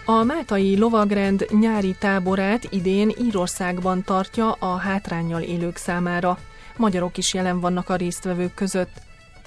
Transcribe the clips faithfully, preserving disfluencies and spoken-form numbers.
A máltai lovagrend nyári táborát idén Írországban tartja a hátránnyal élők számára. Magyarok is jelen vannak a résztvevők között.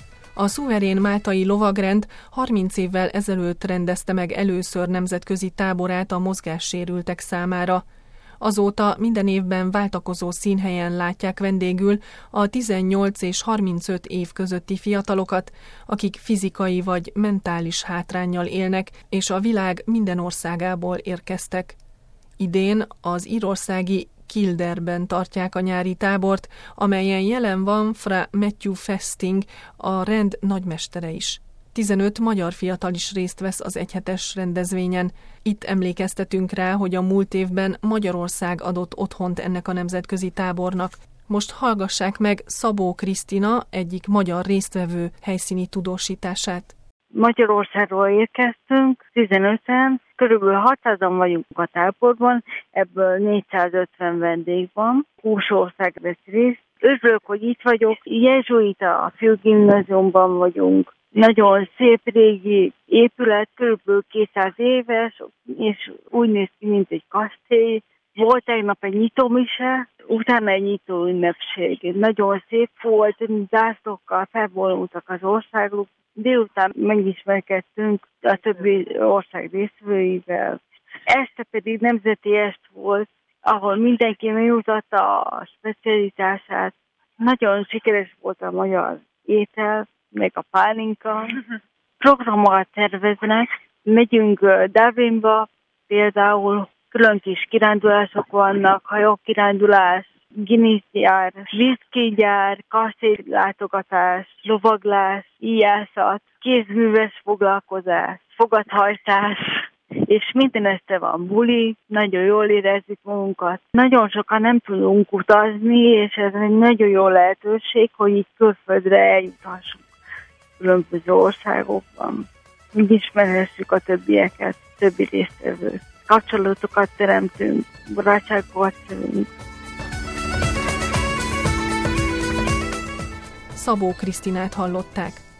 A szuverén máltai lovagrend harminc évvel ezelőtt rendezte meg először nemzetközi táborát a mozgássérültek számára. Azóta minden évben váltakozó színhelyen látják vendégül a tizennyolc és harmincöt év közötti fiatalokat, akik fizikai vagy mentális hátránnyal élnek, és a világ minden országából érkeztek. Idén az írországi Kilderben tartják a nyári tábort, amelyen jelen van Fra Matthew Festing, a rend nagymestere is. tizenöt magyar fiatal is részt vesz az egyhetes rendezvényen. Itt emlékeztetünk rá, hogy a múlt évben Magyarország adott otthont ennek a nemzetközi tábornak. Most hallgassák meg Szabó Krisztina egyik magyar résztvevő helyszíni tudósítását. Magyarországról érkeztünk, tizenöten, körülbelül hatszázan vagyunk a táborban, ebből négyszázötven vendég van, húsz ország vesz részt. Örülök, hogy itt vagyok, jezsuita a főgimnáziumban vagyunk. Nagyon szép régi épület, körülbelül kétszáz éves, és úgy néz ki, mint egy kastély. Volt tegnap egy nyitómise, utána egy nyitó ünnepség. Nagyon szép volt, zászlókkal felvonultak az országok. Délután megismerkedtünk a többi ország résztvevőivel. Este pedig nemzeti est volt, ahol mindenki megmutatta a specialitását. Nagyon sikeres volt a magyar étel, meg a pálinka. Programokat terveznek, megyünk Dublinba, például külön kis kirándulások vannak, hajókirándulás, Guinness gyár, viszkigyár, kastélylátogatás, lovaglás, íjászat, kézműves foglalkozás, fogathajtás, és minden este van buli, nagyon jól érezzük magunkat. Nagyon sokan nem tudunk utazni, és ez egy nagyon jó lehetőség, hogy így külföldre eljuthassunk különböző országokban. Így ismerhessük a többieket, többi résztvevőt. Kapcsolatokat teremtünk, barátságokat teremtünk. Szabó Krisztinát hallották.